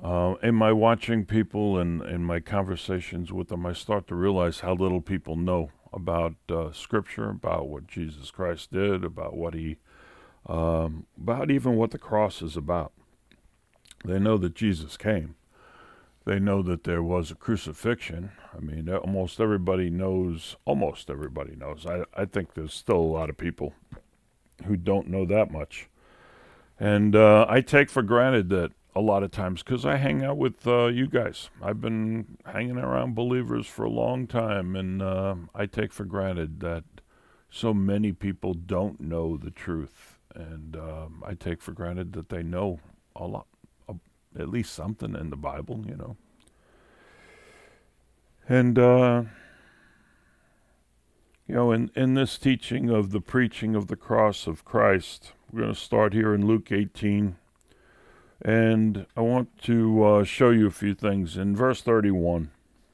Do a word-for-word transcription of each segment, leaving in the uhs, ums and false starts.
Uh, in my watching people and in my conversations with them, I start to realize how little people know about uh, Scripture, about what Jesus Christ did, about what he, um, about even what the cross is about. They know that Jesus came. They know that there was a crucifixion. I mean, almost everybody knows, almost everybody knows. I, I think there's still a lot of people who don't know that much. And uh, I take for granted that a lot of times, because I hang out with uh, you guys. I've been hanging around believers for a long time, and uh, I take for granted that so many people don't know the truth. And um, I take for granted that they know a lot, uh, at least something in the Bible, you know. And, uh, you know, in, in this teaching of the preaching of the cross of Christ, we're going to start here in Luke eighteen. And I want to uh, show you a few things. In verse thirty-one,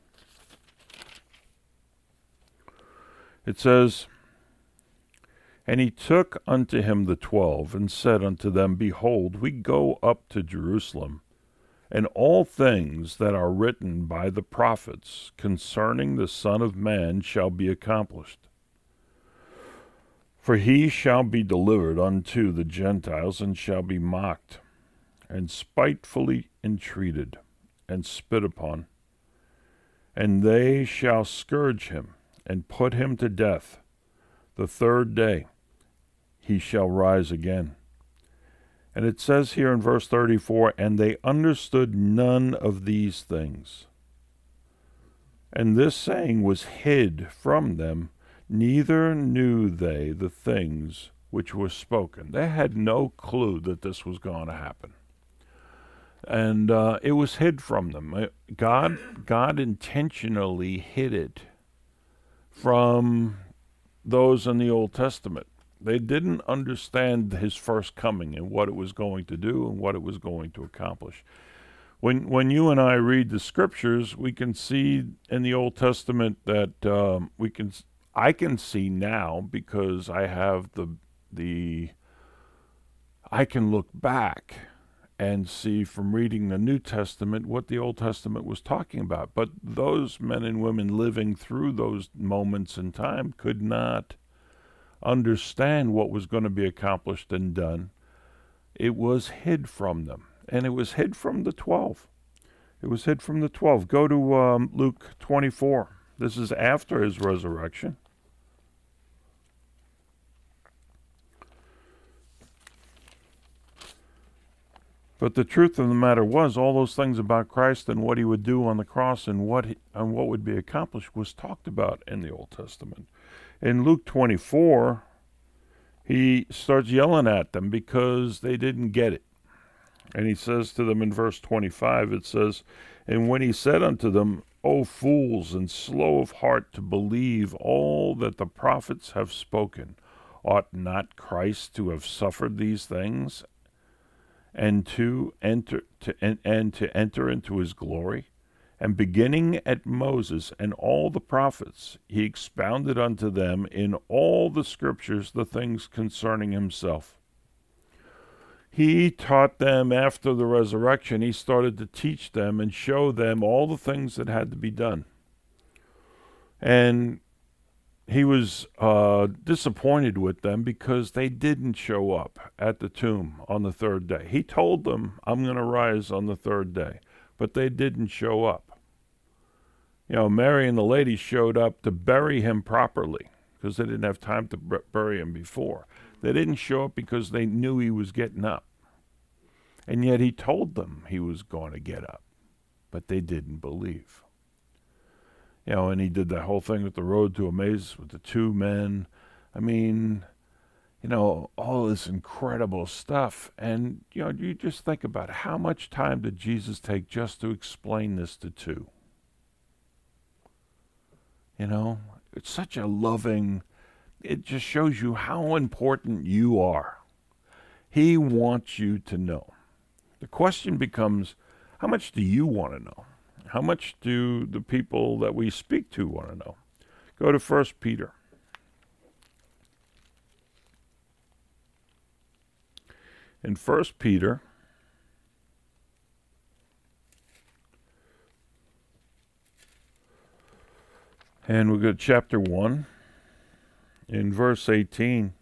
it says, "And he took unto him the twelve, and said unto them, Behold, we go up to Jerusalem, and all things that are written by the prophets concerning the Son of Man shall be accomplished. For he shall be delivered unto the Gentiles, and shall be mocked, and spitefully entreated, and spit upon. And they shall scourge him, and put him to death. The third day he shall rise again." And it says here in verse thirty-four, "And they understood none of these things. And this saying was hid from them, neither knew they the things which were spoken." They had no clue that this was going to happen. And uh, it was hid from them. God, God intentionally hid it from those in the Old Testament. They didn't understand his first coming and what it was going to do and what it was going to accomplish. When when you and I read the Scriptures, we can see in the Old Testament that um, we can. I can see now because I have the the. I can look back and see from reading the New Testament what the Old Testament was talking about. But those men and women living through those moments in time could not understand what was going to be accomplished and done. It was hid from them, and it was hid from the twelve. It was hid from the twelve. Go to um, Luke twenty-four. This is after his resurrection. But the truth of the matter was, all those things about Christ and what he would do on the cross and what he, and what would be accomplished was talked about in the Old Testament. In Luke twenty-four, he starts yelling at them because they didn't get it. And he says to them in verse twenty-five, it says, "And when he said unto them, O fools, and slow of heart to believe all that the prophets have spoken, ought not Christ to have suffered these things, and to enter to and, and to enter into his glory? And beginning at Moses and all the prophets, he expounded unto them in all the Scriptures the things concerning himself." He taught them after the resurrection. He started to teach them and show them all the things that had to be done. And he was uh, disappointed with them because they didn't show up at the tomb on the third day. He told them, "I'm going to rise on the third day," but they didn't show up. You know, Mary and the ladies showed up to bury him properly because they didn't have time to b- bury him before. They didn't show up because they knew he was getting up. And yet he told them he was going to get up, but they didn't believe. You know, and he did that whole thing with the road to Emmaus with the two men. I mean, you know, all this incredible stuff. And, you know, you just think about it. How much time did Jesus take just to explain this to two? You know, it's such a loving, it just shows you how important you are. He wants you to know. The question becomes, how much do you want to know? How much do the people that we speak to want to know? Go to First Peter. In First Peter, And we go to chapter one. In verse eighteen,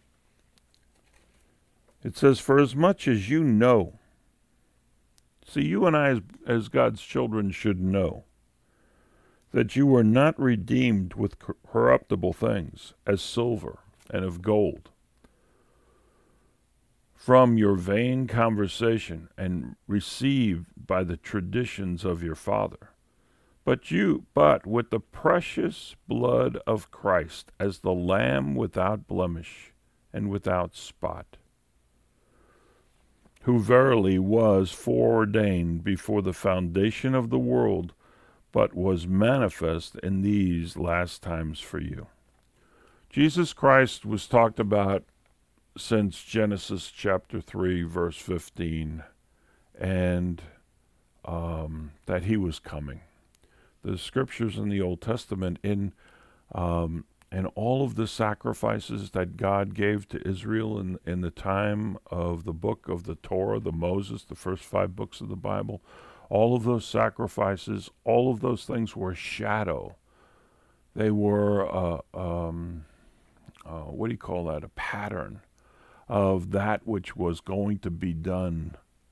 it says, "For as much as you know," see, you and I as, as God's children should know, "that you were not redeemed with corruptible things, as silver and of gold, from your vain conversation and received by the traditions of your father, but you, but with the precious blood of Christ, as the Lamb without blemish and without spot, who verily was foreordained before the foundation of the world, but was manifest in these last times for you." Jesus Christ was talked about since Genesis chapter three, verse fifteen, and um, that he was coming. The scriptures in the Old Testament, in um, and all of the sacrifices that God gave to Israel in, in the time of the book of the Torah, the Moses, the first five books of the Bible, all of those sacrifices, all of those things were a shadow. They were, uh, um, uh, what do you call that, a pattern of that which was going to be done.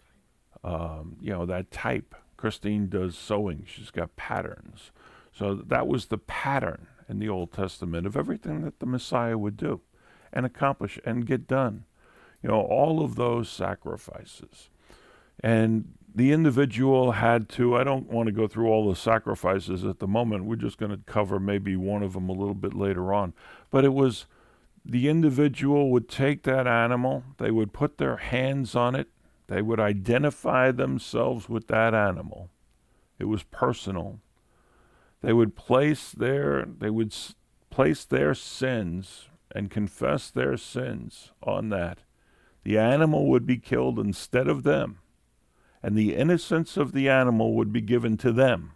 Um, you know, that type. Christine does sewing. She's got patterns. So that was the pattern in the Old Testament of everything that the Messiah would do and accomplish and get done. You know, all of those sacrifices. And the individual had to, I don't want to go through all the sacrifices at the moment. We're just going to cover maybe one of them a little bit later on. But it was the individual would take that animal, they would put their hands on it, they would identify themselves with that animal. It was personal. They would place their, they would s- place their sins and confess their sins on that. The animal would be killed instead of them, and the innocence of the animal would be given to them,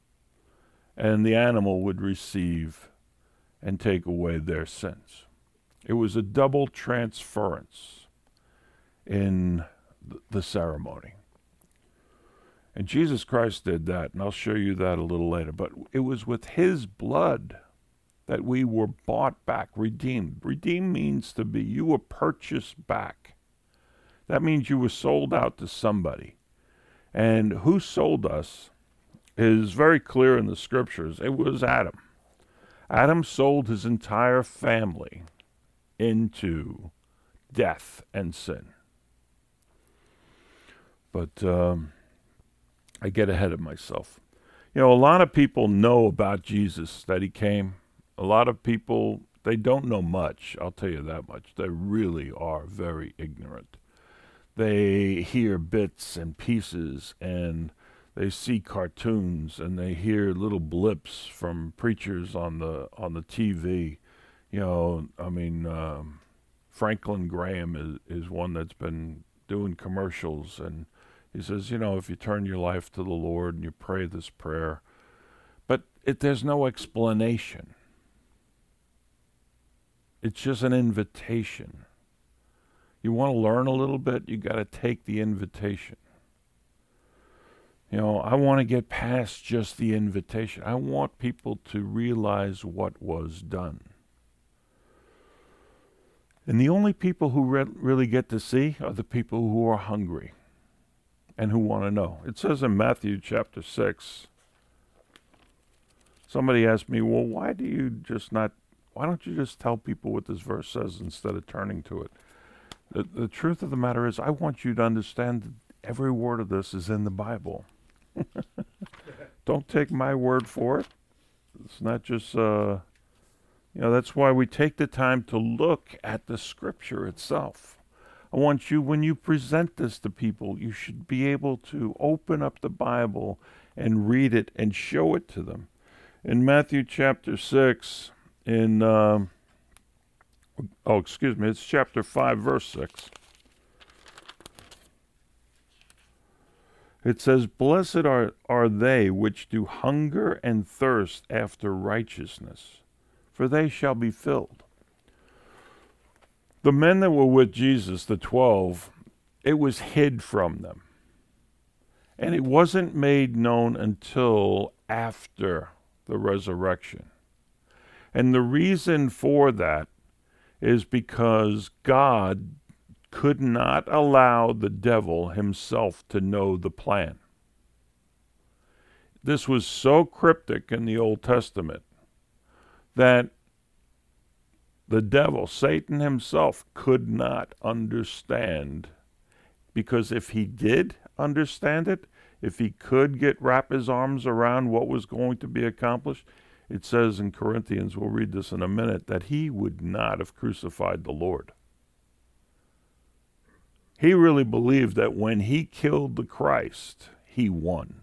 and the animal would receive and take away their sins. It was a double transference in the ceremony. And Jesus Christ did that, and I'll show you that a little later. But it was with his blood that we were bought back, redeemed. Redeemed means to be, you were purchased back. That means you were sold out to somebody. And who sold us is very clear in the scriptures. It was Adam. Adam sold his entire family into death and sin. But um, I get ahead of myself. You know, a lot of people know about Jesus, that he came. A lot of people, they don't know much, I'll tell you that much. They really are very ignorant. They hear bits and pieces, and they see cartoons, and they hear little blips from preachers on the on the T V. You know, I mean, um, Franklin Graham is, is one that's been doing commercials, and he says, you know, if you turn your life to the Lord and you pray this prayer, but it, there's no explanation. It's just an invitation. You want to learn a little bit, you got to take the invitation. You know, I want to get past just the invitation. I want people to realize what was done. And the only people who re- really get to see are the people who are hungry and who want to know. It says in Matthew chapter six, somebody asked me, well, why do you just not, why don't you just tell people what this verse says instead of turning to it? The, the truth of the matter is, I want you to understand that every word of this is in the Bible. Don't take my word for it. It's not just, uh, you know, that's why we take the time to look at the scripture itself. I want you, when you present this to people, you should be able to open up the Bible and read it and show it to them. In Matthew chapter six, in, um, oh, excuse me, it's chapter five, verse six. It says, blessed are, are they which do hunger and thirst after righteousness, for they shall be filled. The men that were with Jesus, the twelve, it was hid from them. And it wasn't made known until after the resurrection. And the reason for that is because God could not allow the devil himself to know the plan. This was so cryptic in the Old Testament that the devil, Satan himself, could not understand, because if he did understand it, if he could get wrap his arms around what was going to be accomplished, it says in Corinthians, we'll read this in a minute, that he would not have crucified the Lord. He really believed that when he killed the Christ, he won.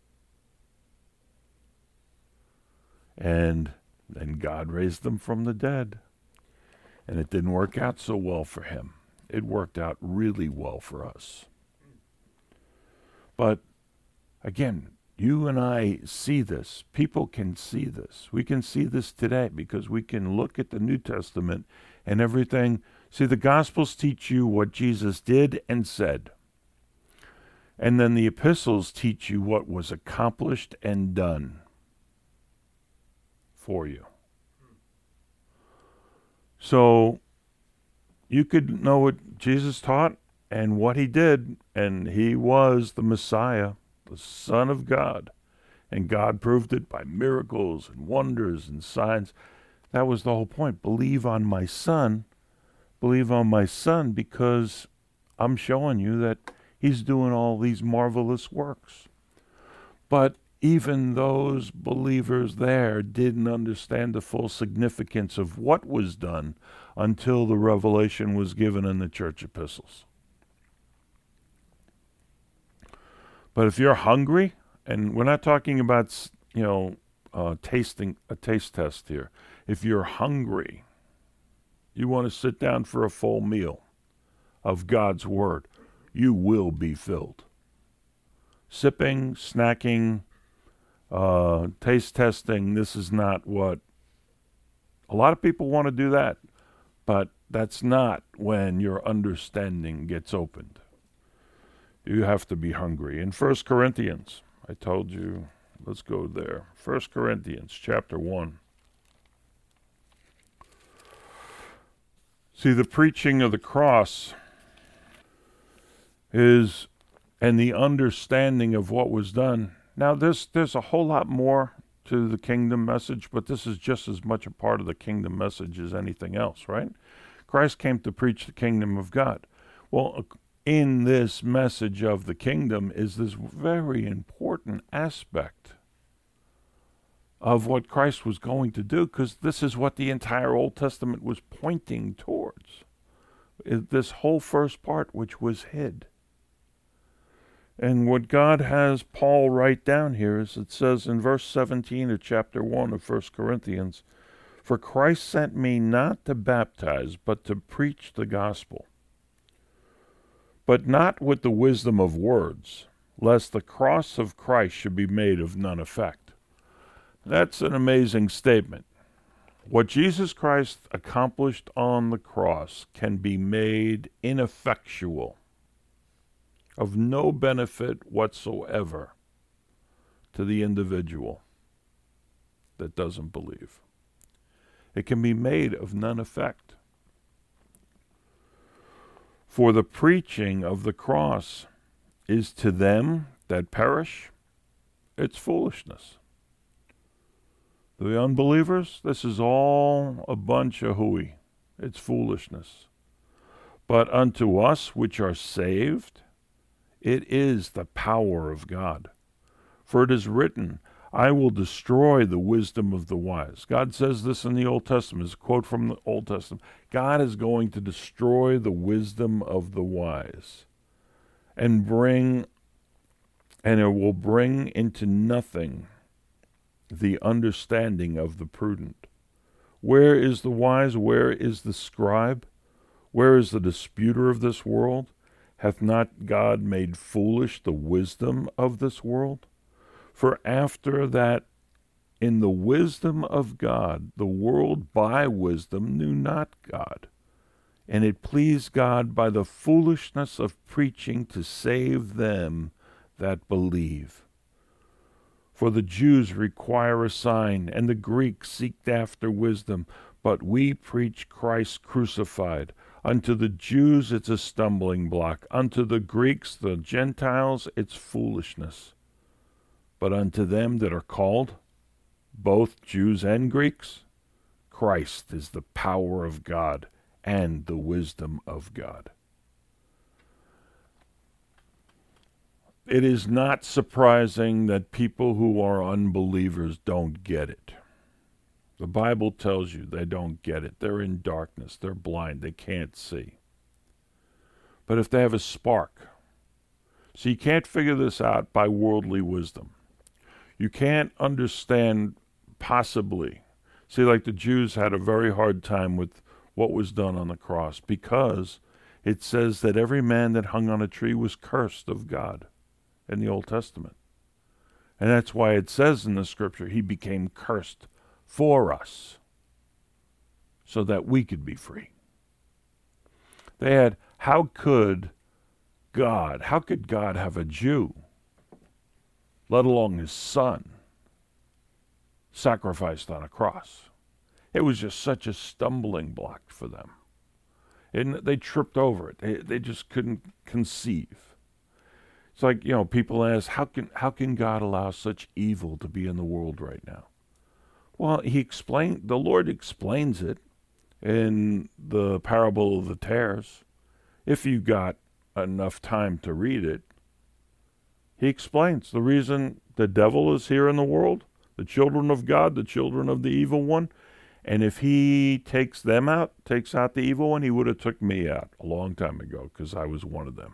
And then God raised him from the dead. And it didn't work out so well for him. It worked out really well for us. But again, you and I see this. People can see this. We can see this today because we can look at the New Testament and everything. See, the Gospels teach you what Jesus did and said. And then the epistles teach you what was accomplished and done for you. So you could know what Jesus taught and what he did, and he was the Messiah, the Son of God. And God proved it by miracles and wonders and signs. That was the whole point. Believe on my Son. Believe on my Son because I'm showing you that he's doing all these marvelous works. But even those believers there didn't understand the full significance of what was done until the revelation was given in the church epistles. But if you're hungry, and we're not talking about, you know, uh, tasting a taste test here. If you're hungry, you want to sit down for a full meal of God's Word, you will be filled. Sipping, snacking, uh, taste testing, this is not what... A lot of people want to do that, but that's not when your understanding gets opened. You have to be hungry. In First Corinthians, I told you, let's go there. First Corinthians chapter one. See, the preaching of the cross is, and the understanding of what was done. Now, there's, there's a whole lot more to the kingdom message, but this is just as much a part of the kingdom message as anything else, right? Christ came to preach the kingdom of God. Well, in this message of the kingdom is this very important aspect of what Christ was going to do, because this is what the entire Old Testament was pointing towards. This whole first part, which was hid. And what God has Paul write down here is, it says in verse seventeen of chapter one of First Corinthians, "For Christ sent me not to baptize, but to preach the gospel, but not with the wisdom of words, lest the cross of Christ should be made of none effect." That's an amazing statement. What Jesus Christ accomplished on the cross can be made ineffectual, of no benefit whatsoever to the individual that doesn't believe. It can be made of none effect. For the preaching of the cross is to them that perish, it's foolishness. The unbelievers, this is all a bunch of hooey. It's foolishness. But unto us which are saved, it is the power of God. For it is written, I will destroy the wisdom of the wise. God says this in the Old Testament. It's a quote from the Old Testament. God is going to destroy the wisdom of the wise and bring, and it will bring into nothing the understanding of the prudent. Where is the wise? Where is the scribe? Where is the disputer of this world? Hath not God made foolish the wisdom of this world? For after that, in the wisdom of God, the world by wisdom knew not God. And it pleased God by the foolishness of preaching to save them that believe. For the Jews require a sign, and the Greeks seek after wisdom. But we preach Christ crucified. Unto the Jews it's a stumbling block. Unto the Greeks, the Gentiles, it's foolishness. But unto them that are called, both Jews and Greeks, Christ is the power of God and the wisdom of God. It is not surprising that people who are unbelievers don't get it. The Bible tells you they don't get it. They're in darkness. They're blind. They can't see. But if they have a spark, so you can't figure this out by worldly wisdom. You can't understand possibly. See, like the Jews had a very hard time with what was done on the cross because it says that every man that hung on a tree was cursed of God in the Old Testament. And that's why it says in the scripture, he became cursed for us so that we could be free. They had, how could God, how could God have a Jew, let alone his son, sacrificed on a cross? It was just such a stumbling block for them. And they tripped over it. They, they just couldn't conceive. It's like, you know, people ask, how can how can God allow such evil to be in the world right now? Well, he explained, the Lord explains it in the parable of the tares. If you got enough time to read it, he explains the reason the devil is here in the world, the children of God, the children of the evil one. And if he takes them out, takes out the evil one, he would have took me out a long time ago because I was one of them.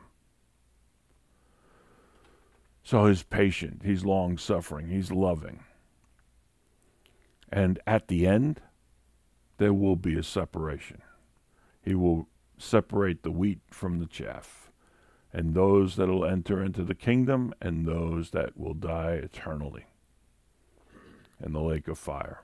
So he's patient, he's long-suffering, he's loving. And at the end, there will be a separation. He will separate the wheat from the chaff, and those that will enter into the kingdom and those that will die eternally in the lake of fire.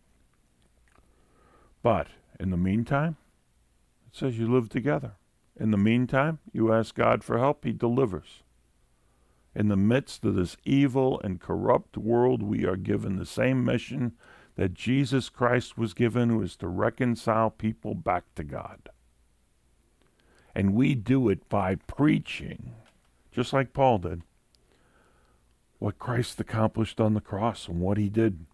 But in the meantime, it says you live together. In the meantime, you ask God for help, he delivers. In the midst of this evil and corrupt world, we are given the same mission that Jesus Christ was given, who is to reconcile people back to God. And we do it by preaching, just like Paul did, what Christ accomplished on the cross and what he did.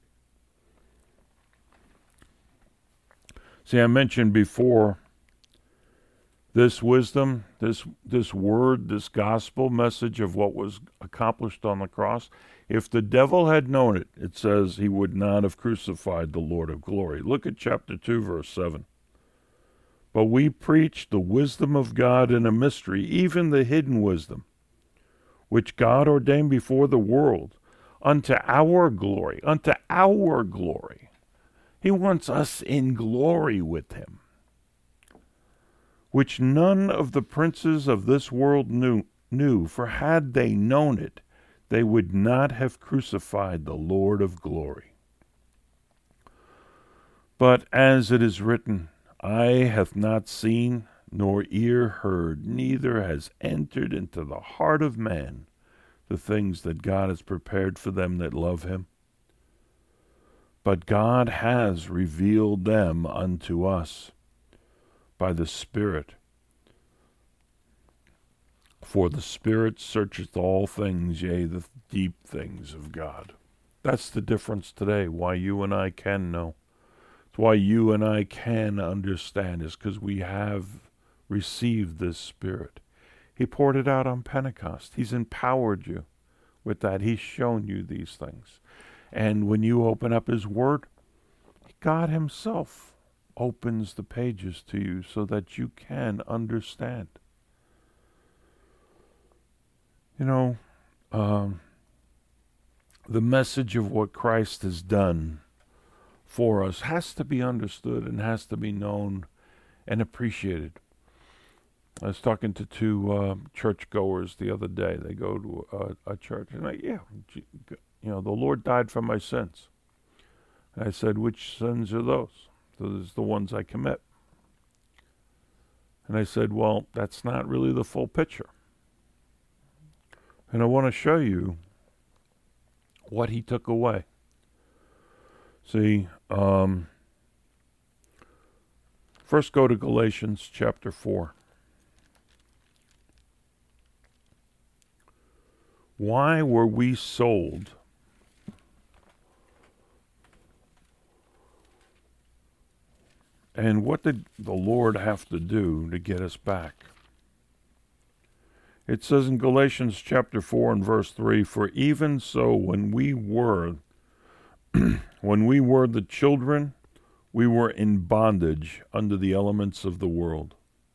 See, I mentioned before, this wisdom, this this word, this gospel message of what was accomplished on the cross, if the devil had known it, it says he would not have crucified the Lord of glory. Look at chapter two, verse seven. But we preach the wisdom of God in a mystery, even the hidden wisdom, which God ordained before the world, unto our glory, unto our glory. He wants us in glory with him, which none of the princes of this world knew, knew, for had they known it, they would not have crucified the Lord of glory. But as it is written, eye hath not seen, nor ear heard, neither has entered into the heart of man the things that God has prepared for them that love him. But God has revealed them unto us by the Spirit. For the Spirit searcheth all things, yea, the deep things of God. That's the difference today, why you and I can know. It's why you and I can understand, is because we have received this Spirit. He poured it out on Pentecost. He's empowered you with that. He's shown you these things. And when you open up his word, God himself opens the pages to you so that you can understand. You know, um, the message of what Christ has done for us has to be understood and has to be known and appreciated. I was talking to two uh, churchgoers the other day. They go to a, a church, and I, yeah, you know, the Lord died for my sins. And I said, which sins are those? Those are the ones I commit. And I said, well, that's not really the full picture. And I want to show you what he took away. See, um, first go to Galatians chapter four. Why were we sold? And what did the Lord have to do to get us back? It says in Galatians chapter four and verse three, "For even so when we were when we were the children, we were in bondage under the elements of the world.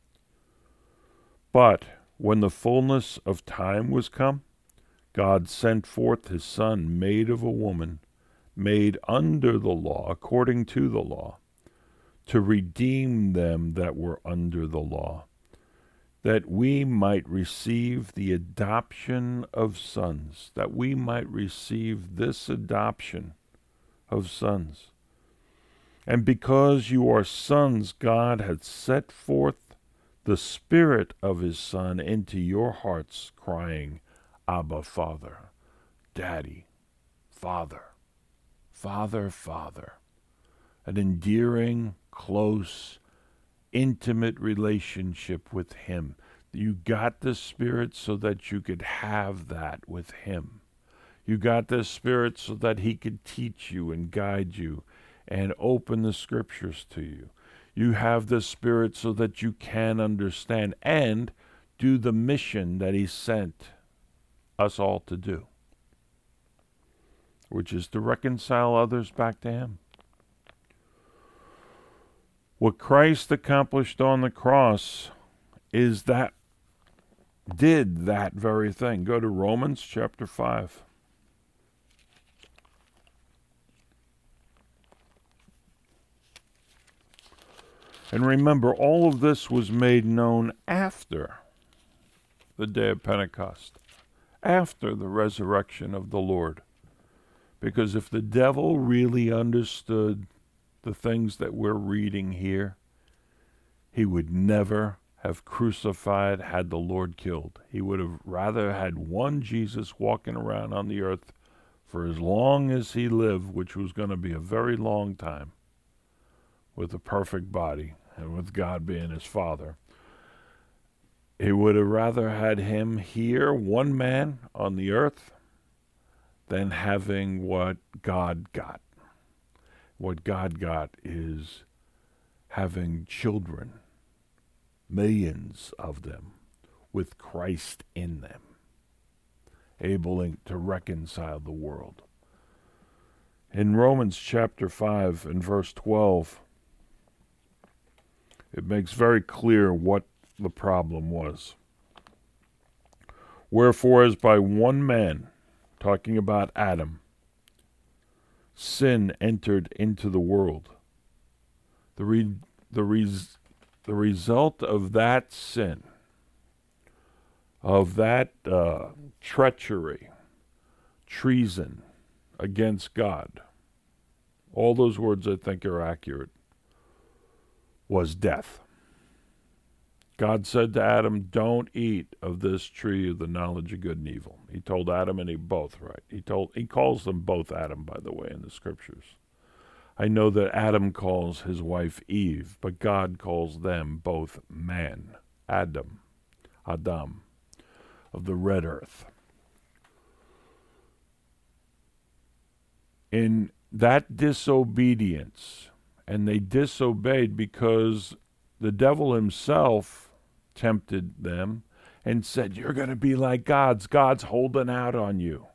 But when the fullness of time was come, God sent forth his Son, made of a woman, made under the law, according to the law, to redeem them that were under the law, that we might receive the adoption of sons," that we might receive this adoption of sons. "And because you are sons, God hath set forth the Spirit of his Son into your hearts, crying, Abba, Father," Daddy, Father, Father, Father. An endearing, close, intimate relationship with him. You got the Spirit so that you could have that with him. You got the Spirit so that he could teach you and guide you and open the scriptures to you. You have the Spirit so that you can understand and do the mission that he sent us all to do, which is to reconcile others back to him. What Christ accomplished on the cross is that, did that very thing. Go to Romans chapter five. And remember, all of this was made known after the day of Pentecost, after the resurrection of the Lord. Because if the devil really understood the things that we're reading here, he would never have crucified, had the Lord killed. He would have rather had one Jesus walking around on the earth for as long as he lived, which was going to be a very long time, with a perfect body and with God being his Father. He would have rather had him here, one man on the earth, than having what God got. What God got is having children, millions of them, with Christ in them, able to reconcile the world. In Romans chapter five and verse twelve, it makes very clear what the problem was. "Wherefore, as by one man," talking about Adam, "sin entered into the world." The re- the res- the result of that sin, of that uh, treachery, treason against God, all those words I think are accurate, was death. God said to Adam, "Don't eat of this tree of the knowledge of good and evil." He told Adam and Eve both, right? He told he calls them both Adam, by the way, in the scriptures. I know that Adam calls his wife Eve, but God calls them both man, Adam, Adam, of the red earth. In that disobedience, and they disobeyed because the devil himself tempted them and said, "You're going to be like gods. God's holding out on you."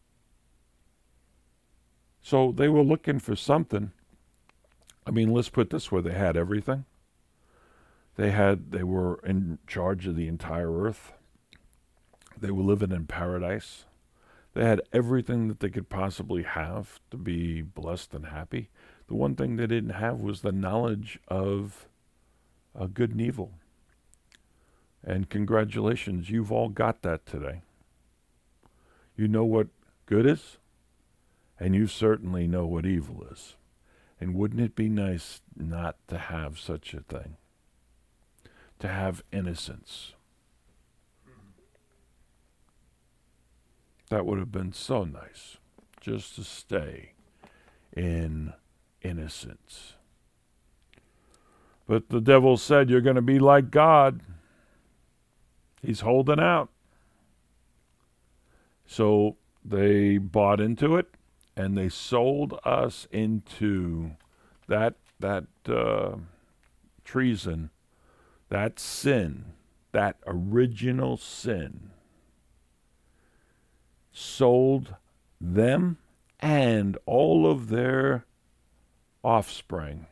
So they were looking for something. I mean, let's put it this way. They had everything. They had, they were in charge of the entire earth. They were living in paradise. They had everything that they could possibly have to be blessed and happy. The one thing they didn't have was the knowledge of uh, good and evil. And congratulations, you've all got that today. You know what good is, and you certainly know what evil is. And wouldn't it be nice not to have such a thing? To have innocence. That would have been so nice. just to stay in innocence. But the devil said, you're going to be like God. He's holding out. So they bought into it, and they sold us into that that uh, treason, that sin, that original sin. Sold them and all of their offspring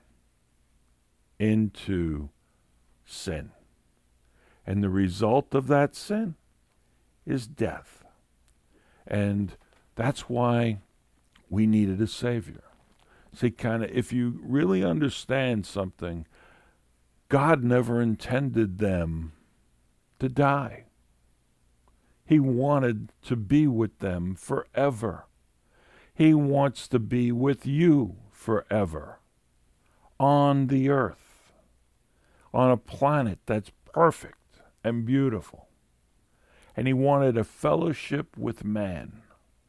into sin. And the result of that sin is death. And that's why we needed a Savior. See, kind of, if you really understand something, God never intended them to die. He wanted to be with them forever. He wants to be with you forever on the earth, on a planet that's perfect and beautiful. And he wanted a fellowship with man.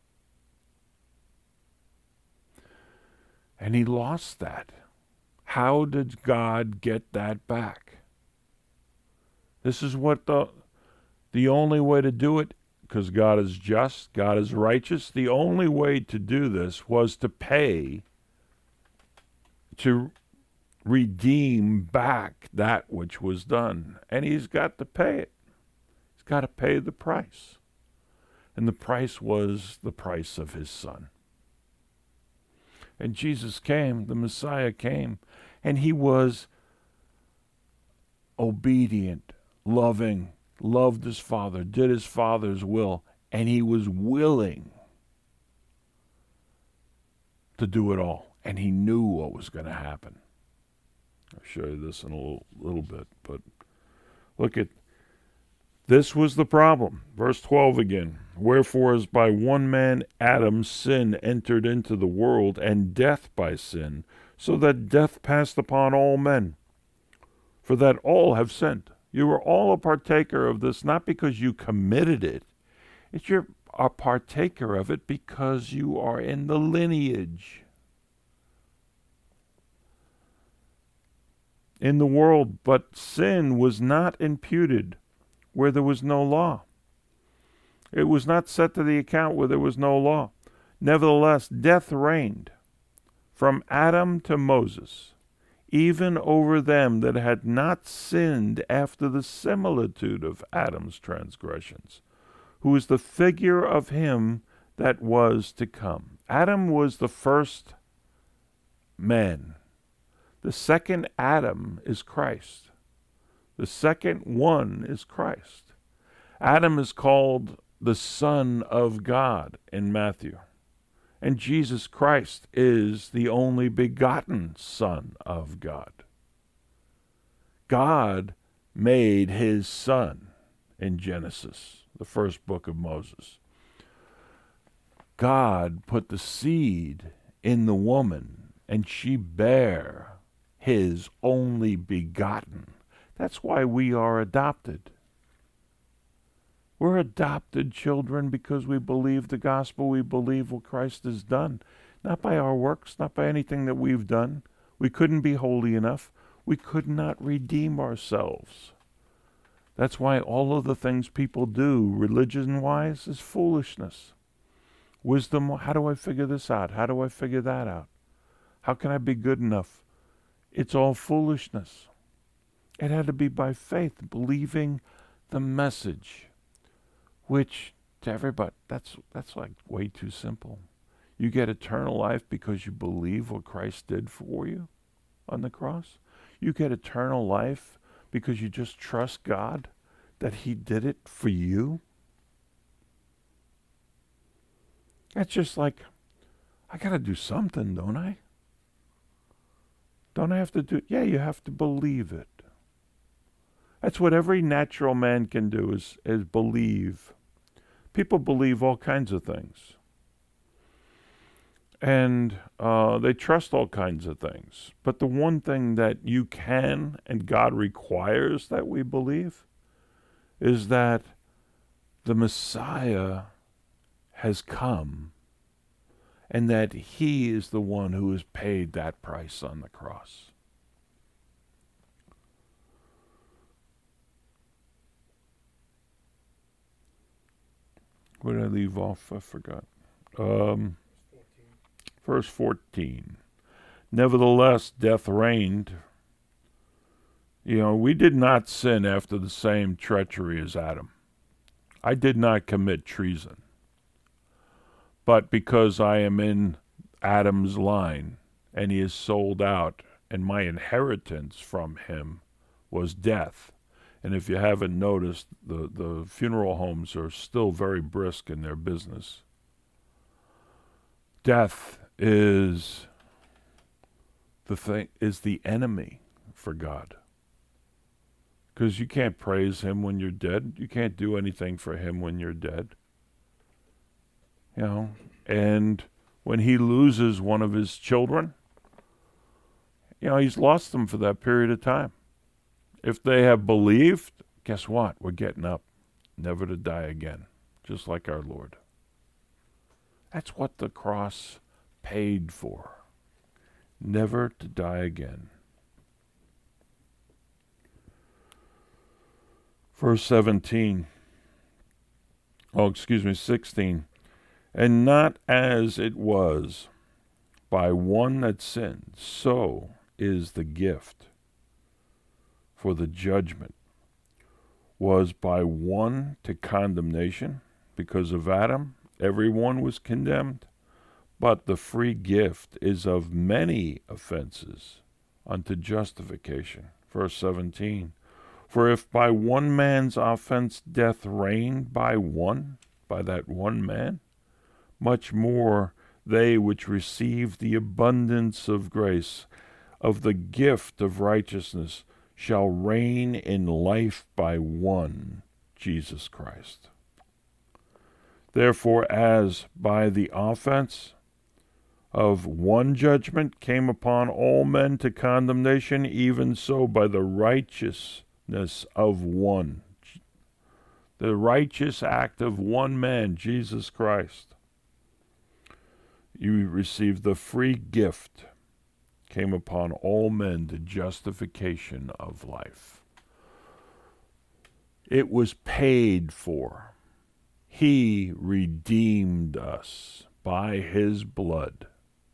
And he lost that. How did God get that back? This is what the the only way to do it, because God is just, God is righteous, the only way to do this was to pay, to redeem back that which was done. And he's got to pay it. He's got to pay the price. And the price was the price of his Son. And Jesus came, the Messiah came, and he was obedient, loving, loved his Father, did his Father's will, and he was willing to do it all. And he knew what was going to happen. I'll show you this in a little, little bit, but look at, this was the problem. Verse twelve again. Wherefore, as by one man Adam sin entered into the world, and death by sin, so that death passed upon all men. For that all have sinned. You are all a partaker of this, not because you committed it. It's you're a partaker of it because you are in the lineage. In the world, but sin was not imputed where there was no law. It was not set to the account where there was no law. Nevertheless, death reigned from Adam to Moses, even over them that had not sinned after the similitude of Adam's transgressions, who is the figure of him that was to come. Adam was the first man. The second Adam is Christ. The second one is Christ. Adam is called the Son of God in Matthew. And Jesus Christ is the only begotten Son of God. God made his Son in Genesis, the first book of Moses. God put the seed in the woman, and she bare his only begotten. That's why we are adopted. We're adopted children because we believe the gospel, we believe what Christ has done. Not by our works, not by anything that we've done. We couldn't be holy enough. We could not redeem ourselves. That's why all of the things people do, religion-wise, is foolishness. Wisdom, how do I figure this out? How do I figure that out? How can I be good enough? It's all foolishness. It had to be by faith, believing the message, which to everybody, that's that's like way too simple. You get eternal life because you believe what Christ did for you on the cross. You get eternal life because you just trust God that he did it for you. That's just like, I got to do something, don't I? Don't I have to do it? Yeah, you have to believe it. That's what every natural man can do, is, is believe. People believe all kinds of things. And uh, they trust all kinds of things. But the one thing that you can, and God requires that we believe, is that the Messiah has come and that he is the one who has paid that price on the cross. Where did I leave off? I forgot. Um, verse fourteen. Nevertheless, death reigned. You know, we did not sin after the same treachery as Adam. I did not commit treason. But because I am in Adam's line, and he is sold out, and my inheritance from him was death. And if you haven't noticed, the, the funeral homes are still very brisk in their business. Death is the thing, is the enemy for God. Because you can't praise him when you're dead. You can't do anything for him when you're dead. You know, and when he loses one of his children, you know, he's lost them for that period of time. If they have believed, guess what? We're getting up, never to die again, just like our Lord. That's what the cross paid for, never to die again. Verse seventeen, oh, excuse me, sixteen. And not as it was by one that sinned, so is the gift. For the judgment was by one to condemnation, because of Adam, everyone was condemned, but the free gift is of many offenses unto justification. Verse seventeen, for if by one man's offense death reigned by one, by that one man, much more they which receive the abundance of grace, of the gift of righteousness, shall reign in life by one, Jesus Christ. Therefore, as by the offense of one judgment came upon all men to condemnation, even so by the righteousness of one, the righteous act of one man, Jesus Christ, you received the free gift, came upon all men the justification of life. It was paid for. He redeemed us by his blood.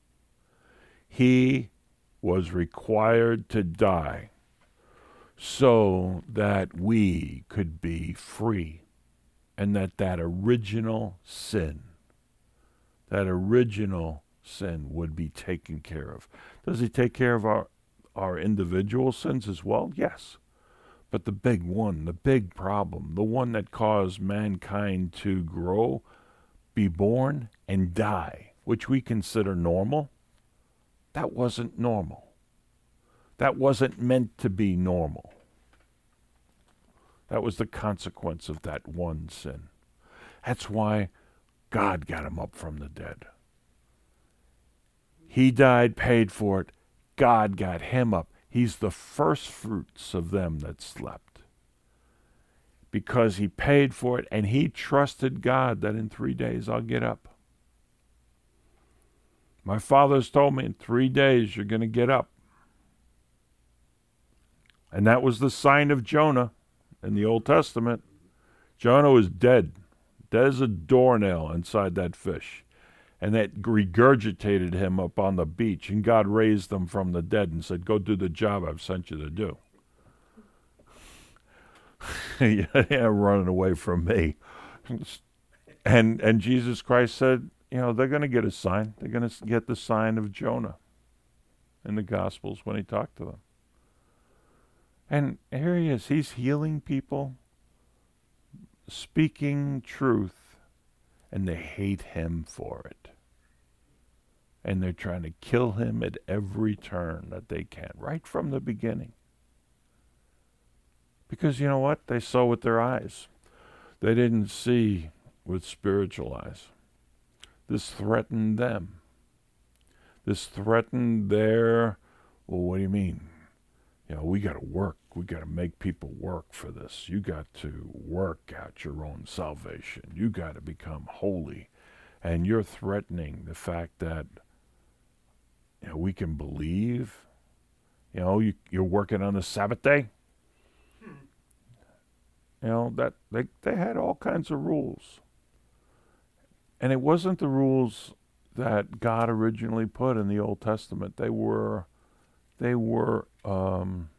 He was required to die so that we could be free, and that that original sin, that original sin would be taken care of. Does he take care of our, our individual sins as well? Yes. But the big one, the big problem, the one that caused mankind to grow, be born, and die, which we consider normal, that wasn't normal. That wasn't meant to be normal. That was the consequence of that one sin. That's why God got him up from the dead. He died, paid for it. God got him up. He's the first fruits of them that slept. Because he paid for it, and he trusted God that in three days I'll get up. My father's told me in three days you're going to get up. And that was the sign of Jonah in the Old Testament. Jonah was dead. Dead as a doornail inside that fish. And that regurgitated him up on the beach. And God raised them from the dead and said, go do the job I've sent you to do. Yeah, running away from me. And and Jesus Christ said, you know, they're going to get a sign. They're going to get the sign of Jonah in the Gospels when he talked to them. And here he is. He's healing people, speaking truth, and they hate him for it. And they're trying to kill him at every turn that they can, right from the beginning. Because you know what? They saw with their eyes. They didn't see with spiritual eyes. This threatened them. This threatened their, well, what do you mean? You know, we got to work. We got to make people work for this. You got to work out your own salvation. You got to become holy. and you're threatening the fact that, you know, we can believe, you know, you, you're working on the Sabbath day. You know, that they, they had all kinds of rules. And it wasn't the rules that God originally put in the Old Testament. They were, they were, um,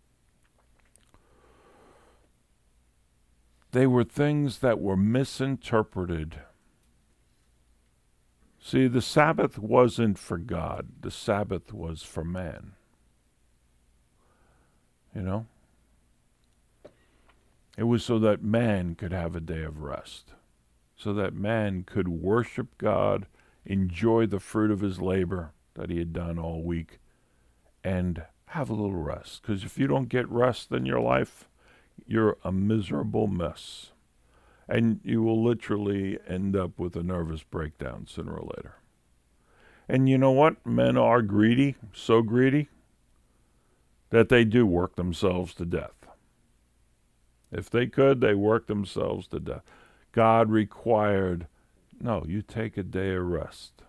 they were things that were misinterpreted. See, the Sabbath wasn't for God. The Sabbath was for man. You know? It was so that man could have a day of rest, so that man could worship God, enjoy the fruit of his labor that he had done all week, and have a little rest. Because if you don't get rest in your life, you're a miserable mess. And you will literally end up with a nervous breakdown sooner or later. And you know what? Men are greedy, so greedy, that they do work themselves to death. If they could, they work themselves to death. God required, no, you take a day of rest.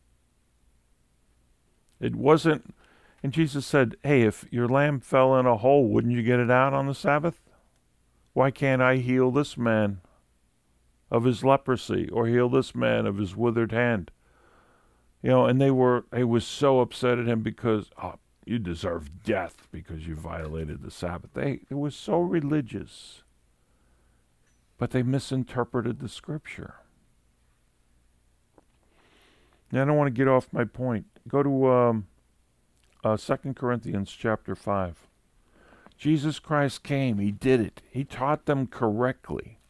It wasn't, and Jesus said, hey, if your lamb fell in a hole, wouldn't you get it out on the Sabbath? Why can't I heal this man of his leprosy, or heal this man of his withered hand? You know, and they were, they was so upset at him because, oh, you deserve death because you violated the Sabbath. They, they were so religious, but they misinterpreted the Scripture. Now, I don't want to get off my point. Go to um, uh, Second Corinthians chapter five. Jesus Christ came. He did it. He taught them correctly.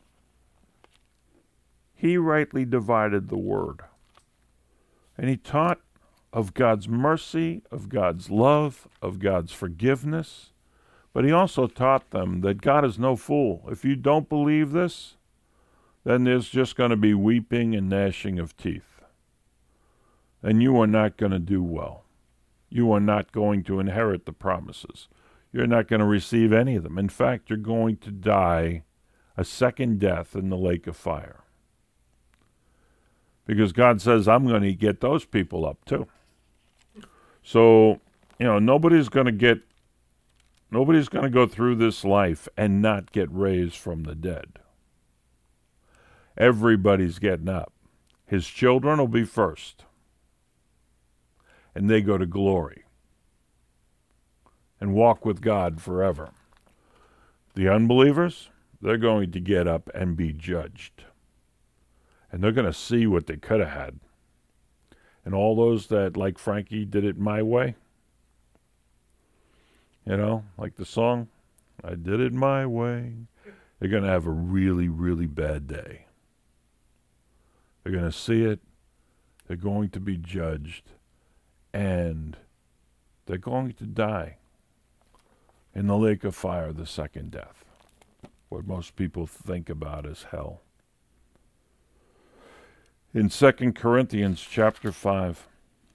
He rightly divided the word. And he taught of God's mercy, of God's love, of God's forgiveness. But he also taught them that God is no fool. If you don't believe this, then there's just going to be weeping and gnashing of teeth. And you are not going to do well. You are not going to inherit the promises. You're not going to receive any of them. In fact, you're going to die a second death in the lake of fire. Because God says, I'm going to get those people up too. So, you know, nobody's going to get, nobody's going to go through this life and not get raised from the dead. Everybody's getting up. His children will be first. And they go to glory and walk with God forever. The unbelievers, they're going to get up and be judged. And they're going to see what they could have had. And all those that, like Frankie, did it my way, you know, like the song, I did it my way, they're going to have a really, really bad day. They're going to see it, they're going to be judged, and they're going to die in the lake of fire, the second death, what most people think about as hell. In Second Corinthians chapter five,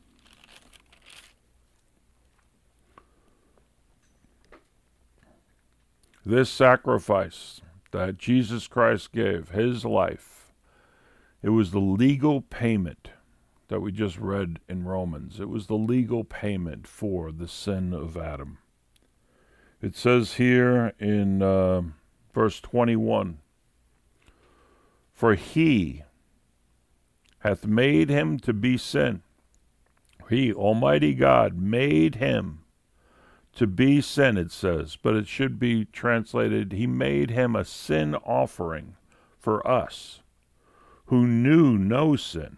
this sacrifice that Jesus Christ gave, his life, it was the legal payment that we just read in Romans. It was the legal payment for the sin of Adam. It says here in uh, verse twenty-one, for he hath made him to be sin. He, Almighty God, made him to be sin, it says. But it should be translated, he made him a sin offering for us, who knew no sin,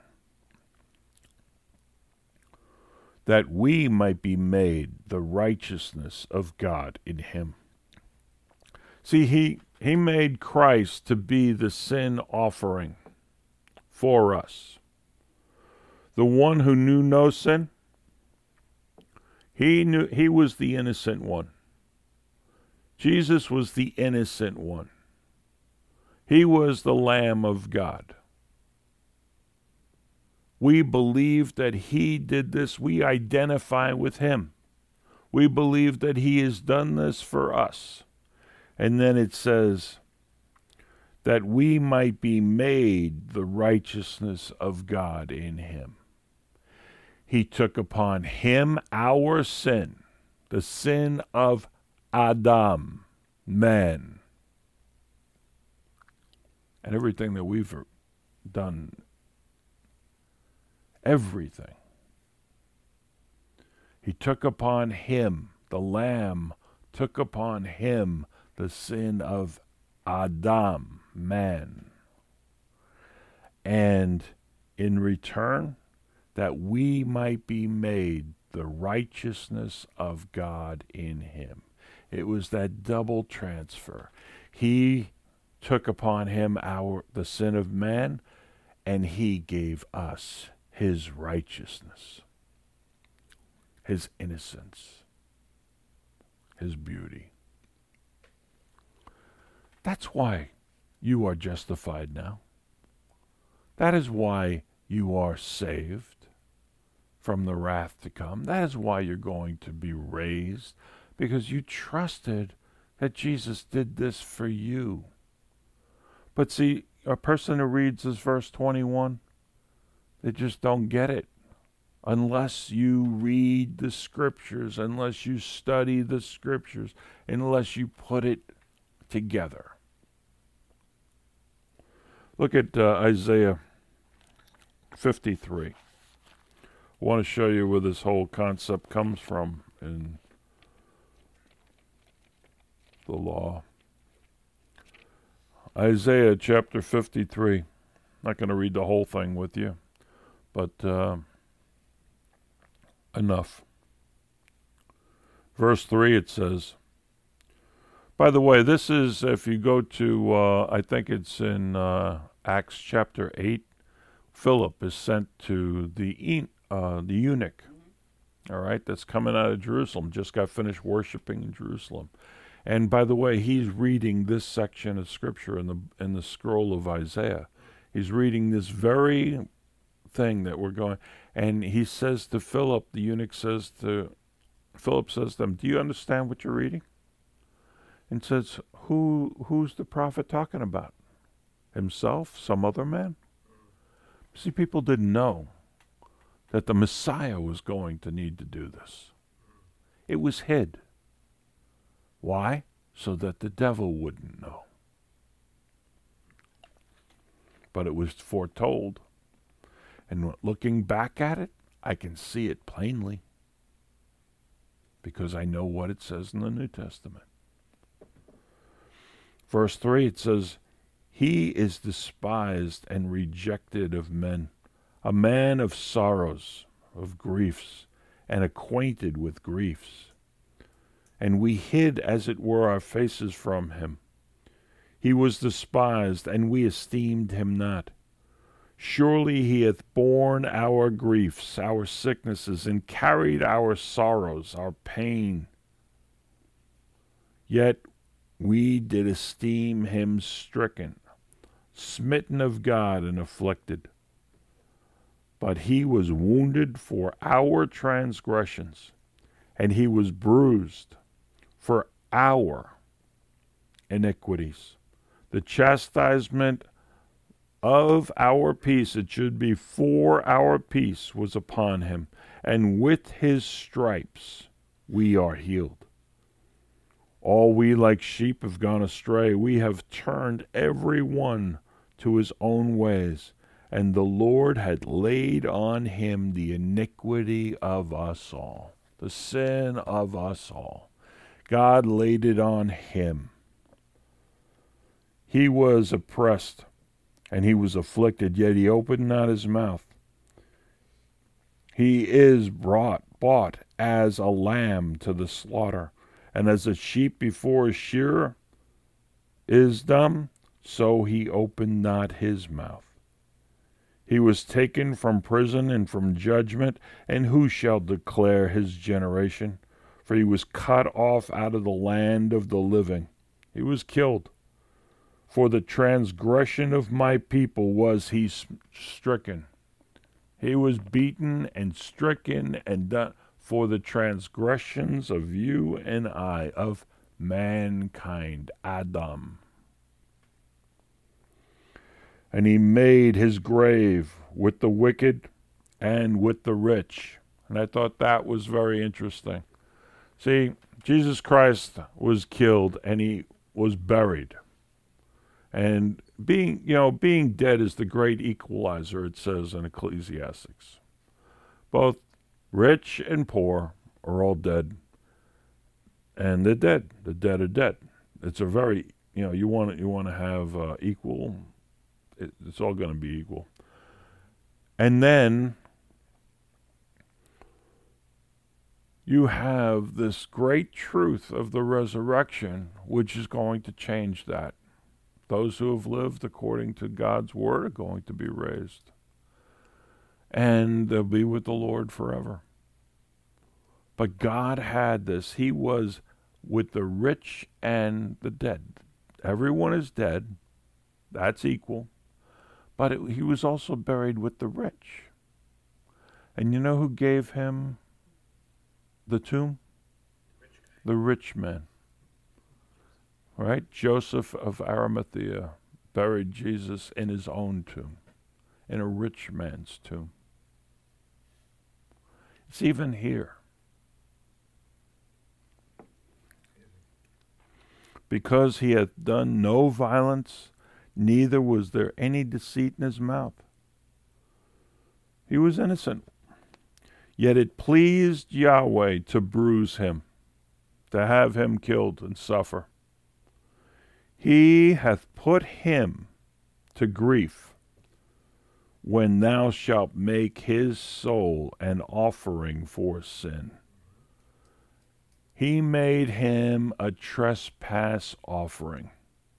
that we might be made the righteousness of God in him. See, he, he made Christ to be the sin offering for us. The one who knew no sin, he knew he was the innocent one. Jesus was the innocent one. He was the Lamb of God. We believe that he did this. We identify with him. We believe that he has done this for us. And then it says that we might be made the righteousness of God in him. He took upon him our sin, the sin of Adam, man, and everything that we've done, everything. He took upon him, the Lamb took upon him the sin of Adam, man. And in return, that we might be made the righteousness of God in him. It was that double transfer. He took upon him our the sin of man, and he gave us his righteousness, his innocence, his beauty. That's why you are justified now. That is why you are saved from the wrath to come. That is why you're going to be raised, because you trusted that Jesus did this for you. But see, a person who reads this verse twenty-one, they just don't get it. Unless you read the scriptures, unless you study the scriptures, unless you put it together. Look at uh, Isaiah fifty-three. I want to show you where this whole concept comes from in the law. Isaiah chapter fifty-three. I'm not going to read the whole thing with you, but uh, enough. Verse three, it says, by the way, this is, if you go to, uh, I think it's in uh, Acts chapter eight, Philip is sent to the, uh, the eunuch, all right, that's coming out of Jerusalem, just got finished worshiping in Jerusalem. And by the way, he's reading this section of scripture in the in the scroll of Isaiah. He's reading this very thing that we're going, and he says to Philip, the eunuch says to, Philip says to him, do you understand what you're reading? And says, who who's the prophet talking about? Himself? Some other man? See, people didn't know that the Messiah was going to need to do this. It was hid. Why? So that the devil wouldn't know. But it was foretold. And looking back at it, I can see it plainly, because I know what it says in the New Testament. Verse three, it says, he is despised and rejected of men, a man of sorrows, of griefs, and acquainted with griefs. And we hid, as it were, our faces from him. He was despised, and we esteemed him not. Surely he hath borne our griefs, our sicknesses, and carried our sorrows, our pain. Yet we did esteem him stricken, smitten of God, and afflicted. But he was wounded for our transgressions, and he was bruised for our iniquities. The chastisement of our peace, it should be for our peace, was upon him, and with his stripes we are healed. All we like sheep have gone astray. We have turned every one to his own ways, and the Lord had laid on him the iniquity of us all, the sin of us all. God laid it on him. He was oppressed, and he was afflicted, yet he opened not his mouth. He is brought, bought as a lamb to the slaughter, and as a sheep before a shearer is dumb, so he opened not his mouth. He was taken from prison and from judgment, and who shall declare his generation? For he was cut off out of the land of the living. He was killed. For the transgression of my people was he stricken. He was beaten and stricken and done for the transgressions of you and I, of mankind, Adam. And he made his grave with the wicked and with the rich. And I thought that was very interesting. See, Jesus Christ was killed and he was buried. And being, you know, being dead is the great equalizer, it says in Ecclesiastes. Both rich and poor are all dead. And they're dead. The dead are dead. It's a very, you know, you want you want to have uh, equal, it, it's all going to be equal. And then you have this great truth of the resurrection, which is going to change that. Those who have lived according to God's word are going to be raised. And they'll be with the Lord forever. But God had this. He was with the rich and the dead. Everyone is dead. That's equal. But it, he was also buried with the rich. And you know who gave him the tomb? The rich man. Right? Joseph of Arimathea buried Jesus in his own tomb, in a rich man's tomb. It's even here. Because he hath done no violence, neither was there any deceit in his mouth. He was innocent. Yet it pleased Yahweh to bruise him, to have him killed and suffer. He hath put him to grief when thou shalt make his soul an offering for sin. He made him a trespass offering.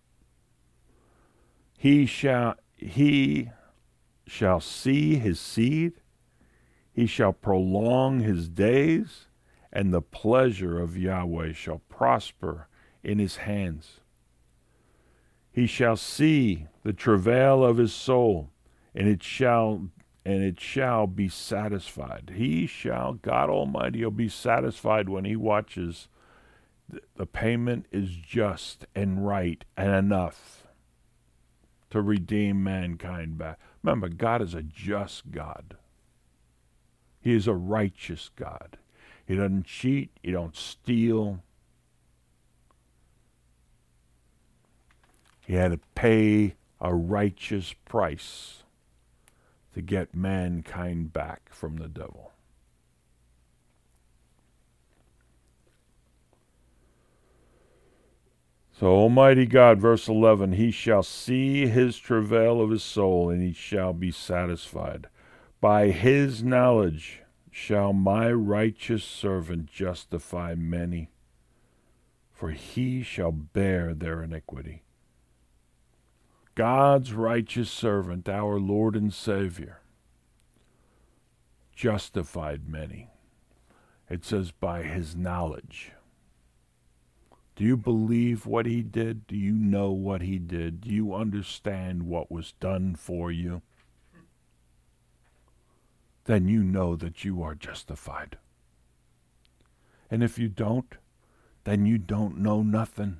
He shall, he shall see his seed, he shall prolong his days, and the pleasure of Yahweh shall prosper in his hands. He shall see the travail of his soul, and it shall and it shall be satisfied. He shall, God Almighty, will be satisfied when he watches th- the payment is just and right and enough to redeem mankind back. Remember, God is a just God. He is a righteous God. He doesn't cheat. He don't steal. He had to pay a righteous price to get mankind back from the devil. So Almighty God, verse eleven, he shall see his travail of his soul, and he shall be satisfied. By his knowledge shall my righteous servant justify many, for he shall bear their iniquity. God's righteous servant, our Lord and Savior, justified many. It says by his knowledge. Do you believe what he did? Do you know what he did? Do you understand what was done for you? Then you know that you are justified. And if you don't, then you don't know nothing.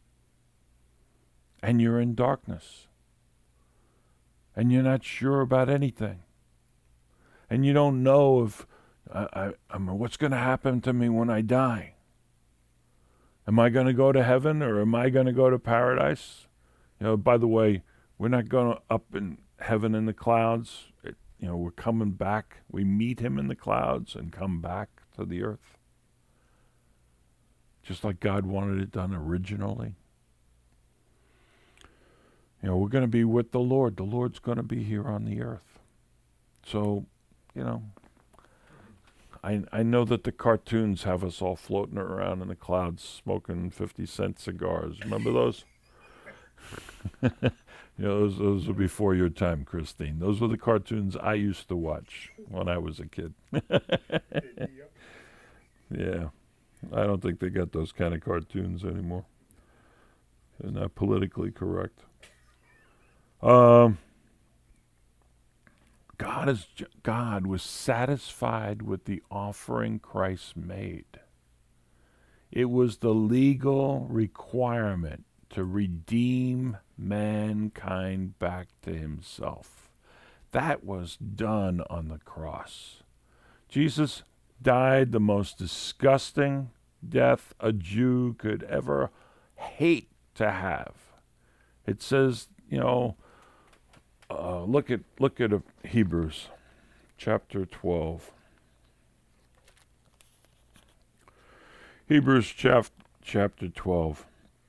And you're in darkness. And you're not sure about anything. And you don't know if, I, I, I mean, what's going to happen to me when I die? Am I going to go to heaven or am I going to go to paradise? You know, by the way, we're not going up in heaven in the clouds. It, you know, we're coming back. We meet him in the clouds and come back to the earth. Just like God wanted it done originally. You know, we're going to be with the Lord. The Lord's going to be here on the earth. So, you know, I I know that the cartoons have us all floating around in the clouds smoking fifty cent cigars. Remember those? You know, those, those were before your time, Christine. Those were the cartoons I used to watch when I was a kid. Yeah. I don't think they got those kind of cartoons anymore. They're not politically correct. Um, God is God was satisfied with the offering Christ made. It was the legal requirement to redeem mankind back to himself. That was done on the cross. Jesus died the most disgusting death a Jew could ever hate to have. It says, you know, uh, look at look at uh, Hebrews chapter twelve. Hebrews chap- chapter twelve.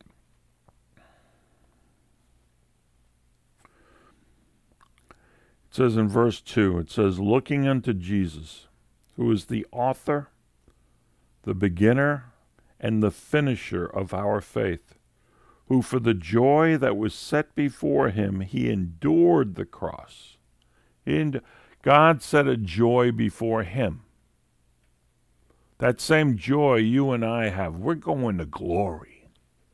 It says in verse two, it says, looking unto Jesus, who is the author, the beginner, and the finisher of our faith, who for the joy that was set before him, he endured the cross. And God set a joy before him. That same joy you and I have, we're going to glory.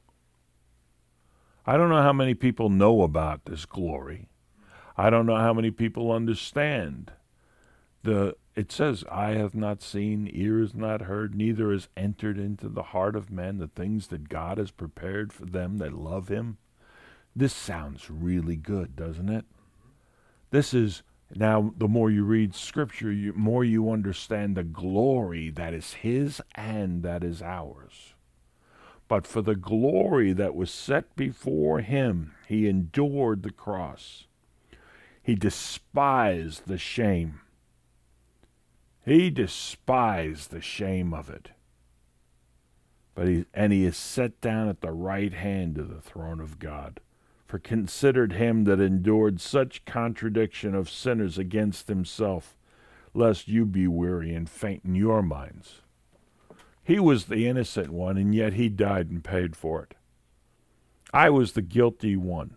I don't know how many people know about this glory. I don't know how many people understand. The it says, eye hath not seen, ear has not heard, neither has entered into the heart of men the things that God has prepared for them that love him. This sounds really good, doesn't it? This is, now the more you read Scripture, the more you understand the glory that is his and that is ours. But for the glory that was set before him, he endured the cross. He despised the shame. He despised the shame of it. But he, and he is set down at the right hand of the throne of God. For considered him that endured such contradiction of sinners against himself, lest you be weary and faint in your minds. He was the innocent one, and yet he died and paid for it. I was the guilty one.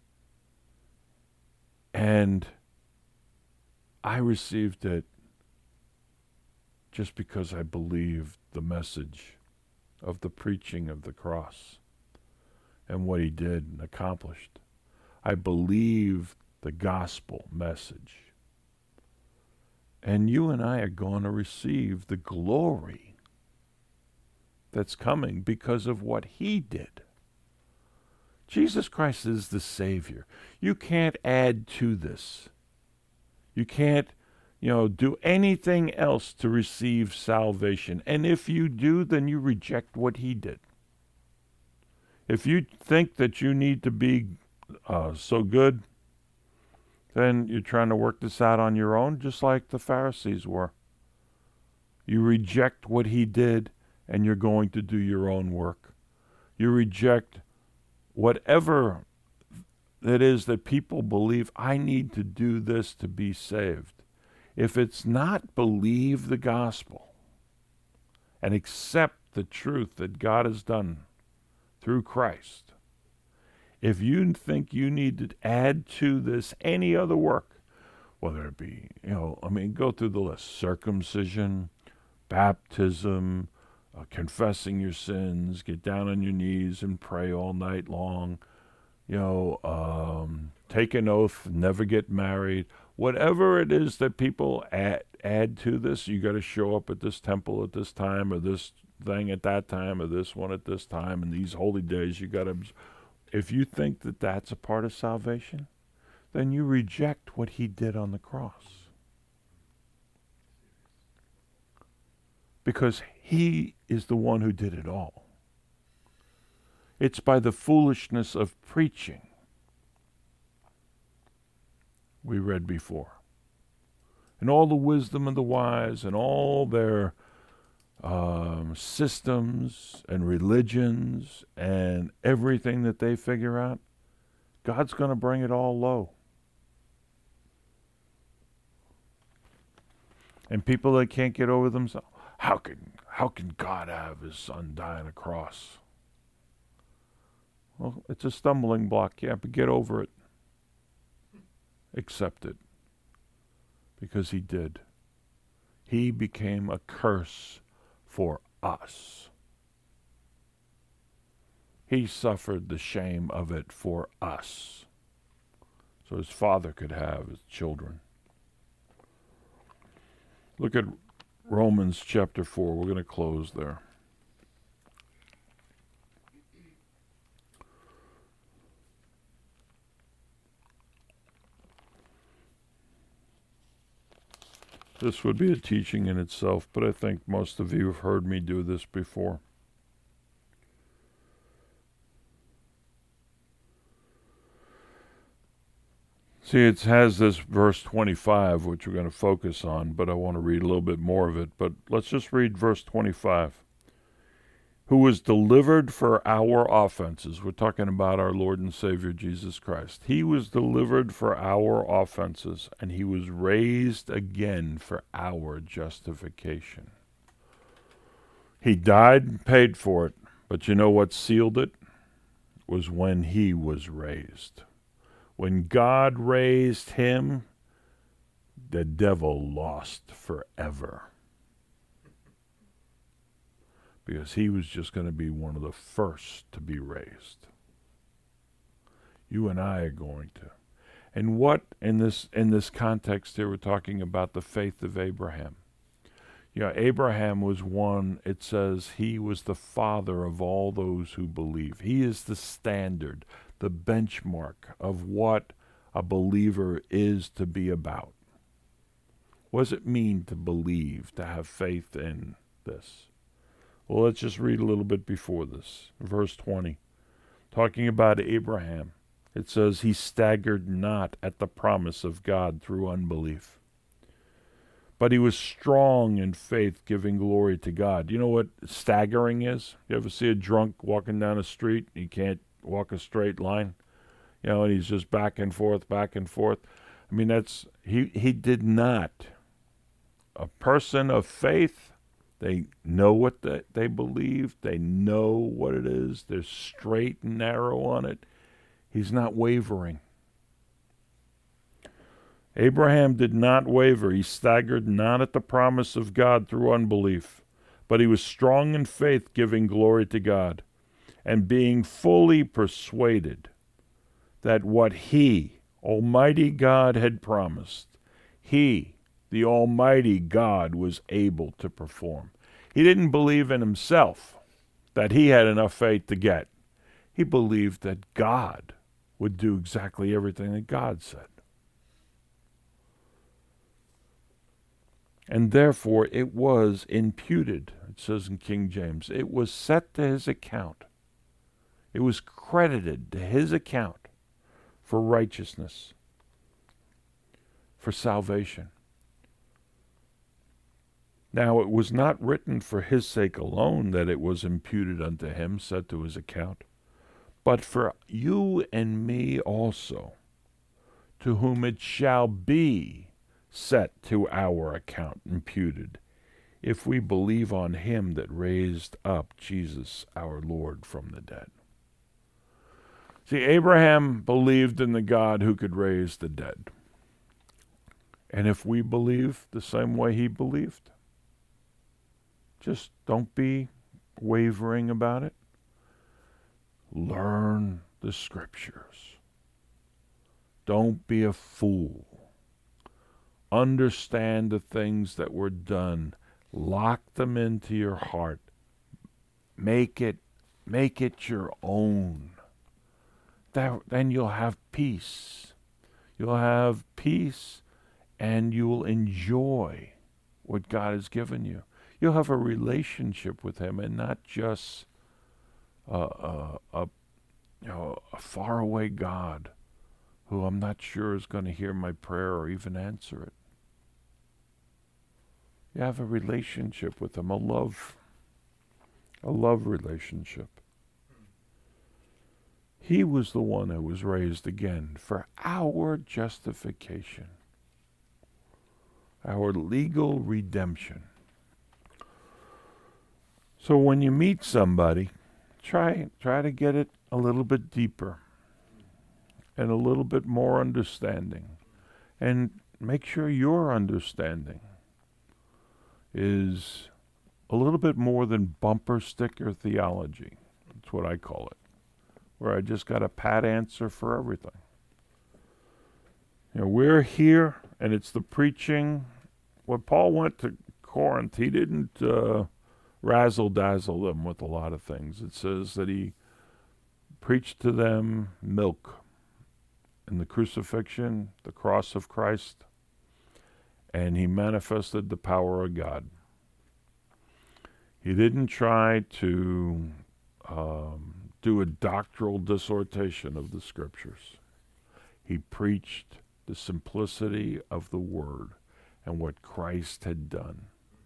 And I received it just because I believed the message of the preaching of the cross and what he did and accomplished. I believed the gospel message. And you and I are going to receive the glory that's coming because of what he did. Jesus Christ is the Savior. You can't add to this. You can't, you know, do anything else to receive salvation. And if you do, then you reject what he did. If you think that you need to be uh, so good, then you're trying to work this out on your own, just like the Pharisees were. You reject what he did, and you're going to do your own work. You reject whatever it is that people believe, I need to do this to be saved. If it's not believe the gospel and accept the truth that God has done through Christ, if you think you need to add to this any other work, whether it be, you know, I mean, go through the list, circumcision, baptism, uh, confessing your sins, get down on your knees and pray all night long, you know, um, take an oath, never get married, whatever it is that people add, add to this, you got to show up at this temple at this time, or this thing at that time, or this one at this time, and these holy days, you got to, if you think that that's a part of salvation, then you reject what he did on the cross. Because he is the one who did it all. It's by the foolishness of preaching we read before. And all the wisdom of the wise and all their um, systems and religions and everything that they figure out, God's going to bring it all low. And people that can't get over themselves, how can, how can God have his son die on a cross? Well, it's a stumbling block, yeah, but get over it. Accept it. Because he did. He became a curse for us. He suffered the shame of it for us, so his father could have his children. Look at Romans chapter four. We're going to close there. This would be a teaching in itself, but I think most of you have heard me do this before. See, it has this verse twenty-five, which we're going to focus on, but I want to read a little bit more of it. But let's just read verse twenty-five. Who was delivered for our offenses. We're talking about our Lord and Savior Jesus Christ. He was delivered for our offenses, and he was raised again for our justification. He died and paid for it, but you know what sealed it? Was when he was raised. When God raised him, the devil lost forever. Because he was just going to be one of the first to be raised. You and I are going to. And what, in this in this context here, we're talking about the faith of Abraham. You know, Abraham was one, it says, he was the father of all those who believe. He is the standard, the benchmark of what a believer is to be about. What does it mean to believe, to have faith in this? Well, let's just read a little bit before this. Verse twenty, talking about Abraham, it says, he staggered not at the promise of God through unbelief, but he was strong in faith, giving glory to God. You know what staggering is? You ever see a drunk walking down a street? He can't walk a straight line, you know, and he's just back and forth, back and forth. I mean, that's, he, he did not. A person of faith, they know what the, they believe. They know what it is. They're straight and narrow on it. He's not wavering. Abraham did not waver. He staggered not at the promise of God through unbelief, but he was strong in faith, giving glory to God, and being fully persuaded that what he, Almighty God, had promised, he, the Almighty God, was able to perform. He didn't believe in himself that he had enough faith to get. He believed that God would do exactly everything that God said. And therefore it was imputed, it says in King James. It was set to his account. It was credited to his account for righteousness, for salvation. Now it was not written for his sake alone that it was imputed unto him, set to his account, but for you and me also, to whom it shall be set to our account, imputed, if we believe on him that raised up Jesus our Lord from the dead. See, Abraham believed in the God who could raise the dead. And if we believe the same way he believed, just don't be wavering about it. Learn the scriptures. Don't be a fool. Understand the things that were done. Lock them into your heart. Make it, make it your own. That, then you'll have peace. You'll have peace, and you will enjoy what God has given you. You'll have a relationship with him, and not just a, a, a, you know, a faraway God who I'm not sure is going to hear my prayer or even answer it. You have a relationship with him, a love, a love relationship. He was the one who was raised again for our justification, our legal redemption. So when you meet somebody, try try to get it a little bit deeper and a little bit more understanding. And make sure your understanding is a little bit more than bumper sticker theology. That's what I call it, where I just got a pat answer for everything. You know, we're here, and it's the preaching. When Paul went to Corinth, he didn't uh, razzle-dazzle them with a lot of things. It says that he preached to them milk and the crucifixion, the cross of Christ, and he manifested the power of God. He didn't try to um, do a doctoral dissertation of the Scriptures. He preached the simplicity of the Word and what Christ had done.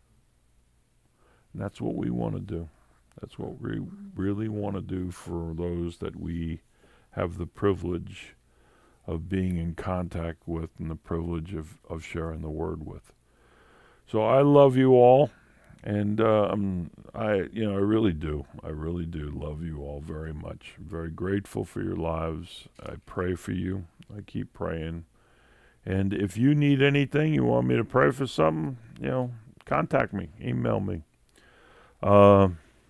And that's what we want to do. That's what we really want to do for those that we have the privilege of being in contact with and the privilege of, of sharing the Word with. So I love you all, and uh, I'm, I, you know, I really do. I really do love you all very much. I'm very grateful for your lives. I pray for you. I keep praying. And if you need anything, you want me to pray for something, you know, contact me, email me. Uh,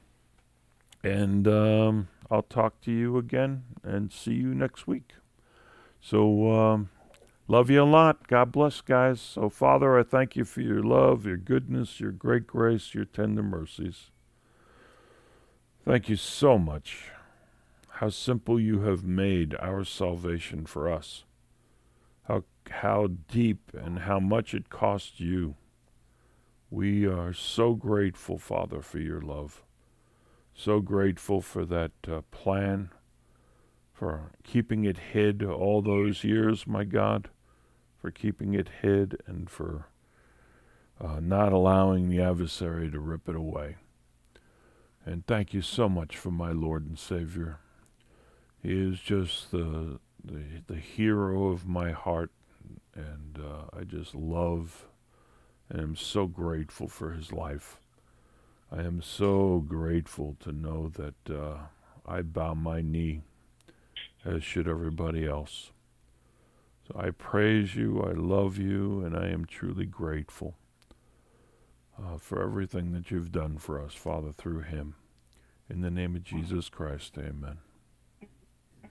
and um, I'll talk to you again and see you next week. So, um, love you a lot. God bless, guys. So, Father, I thank you for your love, your goodness, your great grace, your tender mercies. Thank you so much. How simple you have made our salvation for us. How, how deep and how much it cost you. We are so grateful, Father, for your love. So grateful for that uh, plan, for keeping it hid all those years, my God, for keeping it hid and for uh, not allowing the adversary to rip it away. And thank you so much for my Lord and Savior. He is just the the, the hero of my heart, and uh, I just love and am so grateful for his life. I am so grateful to know that uh, I bow my knee, as should everybody else. So I praise you, I love you, and I am truly grateful uh, for everything that you've done for us, Father, through him. In the name of Jesus Christ, amen.